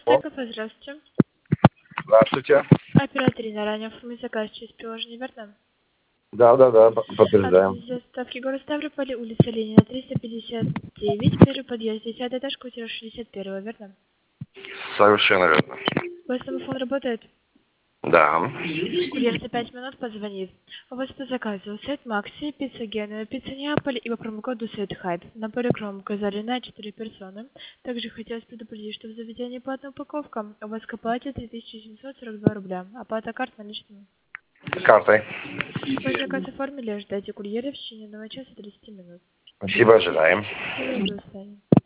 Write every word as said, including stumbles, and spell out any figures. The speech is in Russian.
О, Стеков, здравствуйте. здравствуйте. Оператор на ранее оформить заказ через приложение верно? Да, да, да, п- подтверждаем. Адрес доставки город Ставрополь, улица Ленина, триста пятьдесят девять, первый подъезд, десятый этаж, квартира шестьдесят один, верно? Совершенно верно. Ваш телефон работает? Да. Курьер за пять минут позвонит. У вас по заказу сет Макси, пицца Гена, пицца Неаполь и по промокоду сет Хайп. Набор икром указали на четыре персоны. Также хотелось предупредить, что в заведении по одной упаковкам у вас к оплате три тысячи семьсот сорок два рубля. Оплата карт наличными. Картой. Ваш заказ оформили, ждайте курьера в течение одного часа тридцати минут. Спасибо, ожидаем. Всего доброго, до свидания.